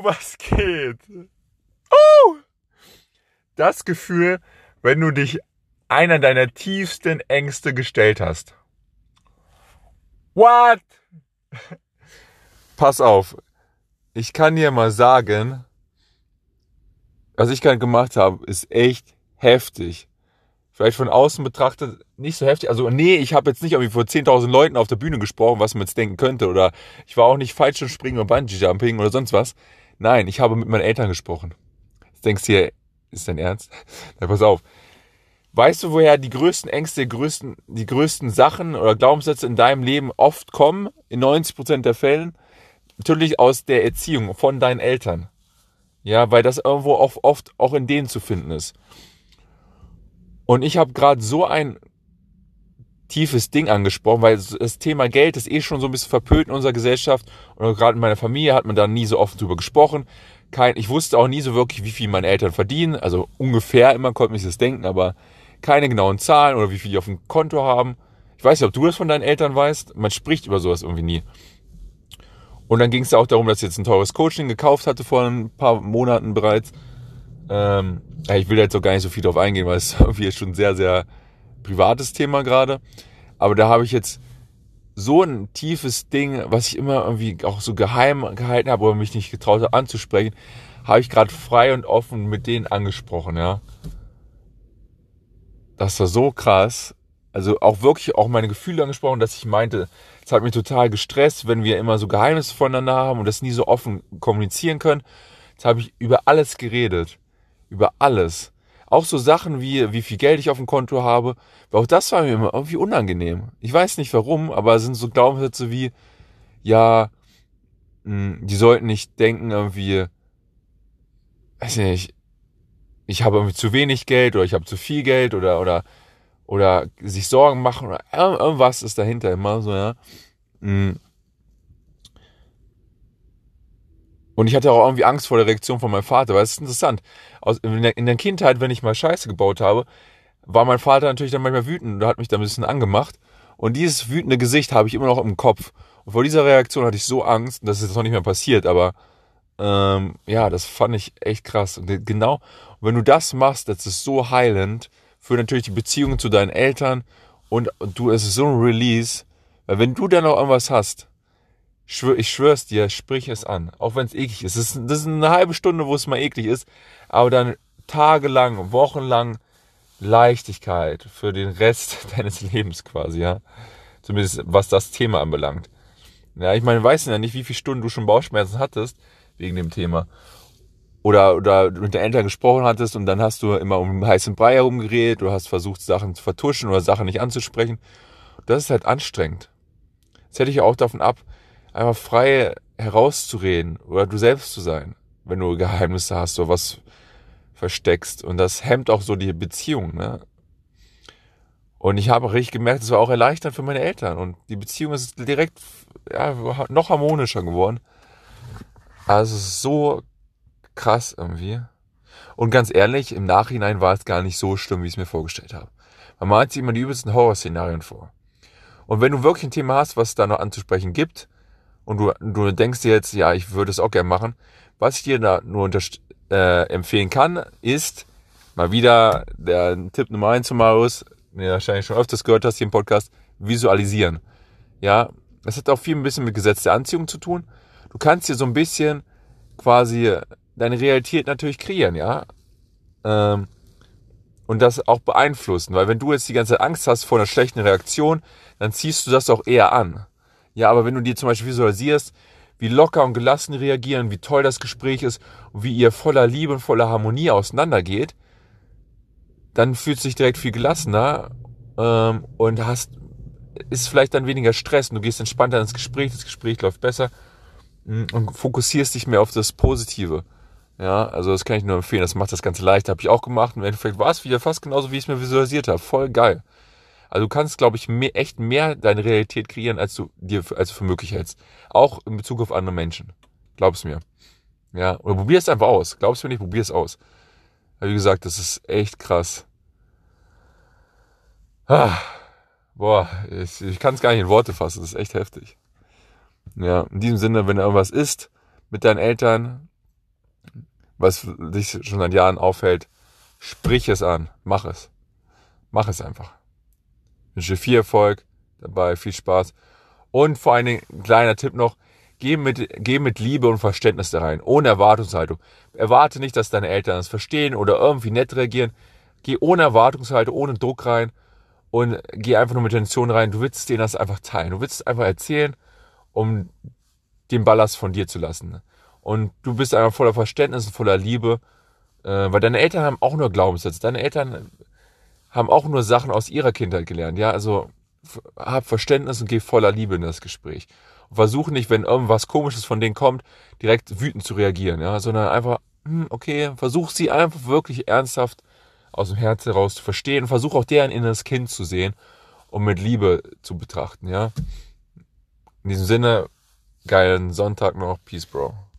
was geht? Oh! Das Gefühl, wenn du dich einer deiner tiefsten Ängste gestellt hast. What? Pass auf. Ich kann dir mal sagen, was ich gerade gemacht habe, ist echt heftig. Vielleicht von außen betrachtet nicht so heftig. Also nee, ich habe jetzt nicht irgendwie vor 10.000 Leuten auf der Bühne gesprochen, was man jetzt denken könnte. Oder ich war auch nicht Fallschirmspringen oder Bungee-Jumping oder sonst was. Nein, ich habe mit meinen Eltern gesprochen. Jetzt denkst du dir, ist dein Ernst? Na, pass auf. Weißt du, woher die größten Ängste, die größten Sachen oder Glaubenssätze in deinem Leben oft kommen? In 90% der Fällen? Natürlich aus der Erziehung von deinen Eltern. Ja, weil das irgendwo oft auch in denen zu finden ist. Und ich habe gerade so ein tiefes Ding angesprochen, weil das Thema Geld ist eh schon so ein bisschen verpönt in unserer Gesellschaft. Und gerade in meiner Familie hat man da nie so offen drüber gesprochen. Ich wusste auch nie so wirklich, wie viel meine Eltern verdienen. Also ungefähr immer konnte man sich das denken, aber keine genauen Zahlen oder wie viel die auf dem Konto haben. Ich weiß nicht, ob du das von deinen Eltern weißt. Man spricht über sowas irgendwie nie. Und dann ging es auch darum, dass ich jetzt ein teures Coaching gekauft hatte vor ein paar Monaten bereits. Ich will jetzt auch gar nicht so viel drauf eingehen, weil es irgendwie schon ein sehr, sehr privates Thema gerade. Aber da habe ich jetzt so ein tiefes Ding, was ich immer irgendwie auch so geheim gehalten habe oder mich nicht getraut habe anzusprechen, habe ich gerade frei und offen mit denen angesprochen, ja. Das war so krass. Also auch wirklich auch meine Gefühle angesprochen, dass ich meinte, es hat mich total gestresst, wenn wir immer so Geheimnisse voneinander haben und das nie so offen kommunizieren können. Jetzt habe ich über alles geredet. Über alles. Auch so Sachen wie viel Geld ich auf dem Konto habe. Weil auch das war mir immer irgendwie unangenehm. Ich weiß nicht warum, aber es sind so Glaubenssätze wie, ja, die sollten nicht denken irgendwie, weiß nicht, ich habe irgendwie zu wenig Geld oder ich habe zu viel Geld oder sich Sorgen machen oder irgendwas ist dahinter immer so, ja. Und ich hatte auch irgendwie Angst vor der Reaktion von meinem Vater, weil es ist interessant. In der Kindheit, wenn ich mal Scheiße gebaut habe, war mein Vater natürlich dann manchmal wütend und hat mich da ein bisschen angemacht. Und dieses wütende Gesicht habe ich immer noch im Kopf. Und vor dieser Reaktion hatte ich so Angst, und das ist jetzt noch nicht mehr passiert, aber ja, das fand ich echt krass. Und genau, wenn du das machst, das ist so heilend für natürlich die Beziehungen zu deinen Eltern und es ist so ein Release, weil wenn du dann noch irgendwas hast, ich schwör's dir, sprich es an, auch wenn es eklig ist. Das ist eine halbe Stunde, wo es mal eklig ist, aber dann tagelang, wochenlang Leichtigkeit für den Rest deines Lebens quasi, ja. Zumindest was das Thema anbelangt. Ja, ich meine, weißt du ja nicht, wie viele Stunden du schon Bauchschmerzen hattest wegen dem Thema. Oder mit den Eltern gesprochen hattest und dann hast du immer um heißen Brei herumgeredet, du hast versucht, Sachen zu vertuschen oder Sachen nicht anzusprechen. Das ist halt anstrengend. Das hätte ich auch davon ab, einfach frei herauszureden oder du selbst zu sein, wenn du Geheimnisse hast oder was versteckst. Und das hemmt auch so die Beziehung, ne? Und ich habe auch richtig gemerkt, es war auch erleichternd für meine Eltern. Und die Beziehung ist direkt noch harmonischer geworden. Also es ist so krass irgendwie. Und ganz ehrlich, im Nachhinein war es gar nicht so schlimm, wie ich es mir vorgestellt habe. Man malt sich immer die übelsten Horrorszenarien vor. Und wenn du wirklich ein Thema hast, was es da noch anzusprechen gibt, und du denkst dir jetzt, ja, ich würde es auch gerne machen, was ich dir da nur empfehlen kann, ist mal wieder der Tipp Nummer 1 von Marius, den du wahrscheinlich schon öfters gehört hast hier im Podcast, visualisieren. Ja, das hat auch viel ein bisschen mit Gesetz der Anziehung zu tun. Du kannst dir so ein bisschen quasi deine Realität natürlich kreieren, ja. Und das auch beeinflussen, weil wenn du jetzt die ganze Zeit Angst hast vor einer schlechten Reaktion, dann ziehst du das auch eher an. Ja, aber wenn du dir zum Beispiel visualisierst, wie locker und gelassen reagieren, wie toll das Gespräch ist und wie ihr voller Liebe und voller Harmonie auseinandergeht, dann fühlst du dich direkt viel gelassener und ist vielleicht dann weniger Stress und du gehst entspannter ins Gespräch, das Gespräch läuft besser und fokussierst dich mehr auf das Positive. Ja, also das kann ich nur empfehlen, das macht das Ganze leicht, habe ich auch gemacht und im Endeffekt war es wieder fast genauso, wie ich es mir visualisiert habe, voll geil. Also du kannst, glaube ich, echt mehr deine Realität kreieren, als du für möglich hältst. Auch in Bezug auf andere Menschen. Glaub's mir. Ja, oder probier es einfach aus. Glaubst du mir nicht, probier es aus. Aber wie gesagt, das ist echt krass. Boah, ich kann es gar nicht in Worte fassen, das ist echt heftig. Ja, in diesem Sinne, wenn da irgendwas ist mit deinen Eltern, was dich schon seit Jahren aufhält, sprich es an, mach es. Mach es einfach. Ich wünsche dir viel Erfolg dabei, viel Spaß. Und vor allen Dingen, ein kleiner Tipp noch, geh mit Liebe und Verständnis da rein, ohne Erwartungshaltung. Erwarte nicht, dass deine Eltern das verstehen oder irgendwie nett reagieren. Geh ohne Erwartungshaltung, ohne Druck rein und geh einfach nur mit Intention rein. Du willst denen das einfach teilen. Du willst es einfach erzählen, um den Ballast von dir zu lassen. Und du bist einfach voller Verständnis und voller Liebe, weil deine Eltern haben auch nur Glaubenssätze. Deine Eltern haben auch nur Sachen aus ihrer Kindheit gelernt. Ja, also hab Verständnis und geh voller Liebe in das Gespräch. Und versuche nicht, wenn irgendwas Komisches von denen kommt, direkt wütend zu reagieren, ja, sondern einfach, okay, versuch sie einfach wirklich ernsthaft aus dem Herzen heraus zu verstehen. Versuch auch deren inneres Kind zu sehen und mit Liebe zu betrachten, ja. In diesem Sinne, geilen Sonntag noch. Peace, Bro.